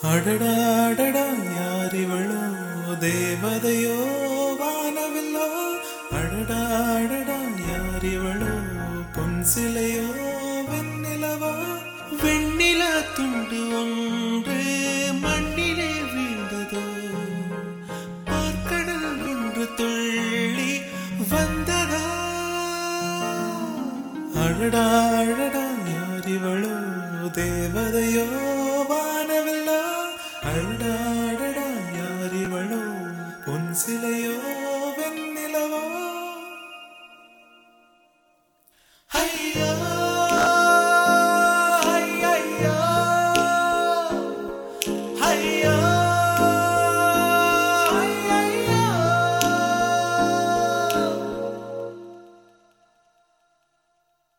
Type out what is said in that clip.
அடடா அடடா யாரிவளோ தேவதையோ வானவில்லோ அடடா அடடா யாரிவளோ பொன் சிலையோ வெண்ணிலவோ வெண்ணில துண்டு ஒன்று மண்ணிலே வீழ்ந்ததோ பார்க்கடல் ஒன்று துள்ளி வந்ததா அடடா அடடா யாரிவளோ தேவதையோ வானவில்லோ அடடா அடடா யாரிவளோ பொன் சிலை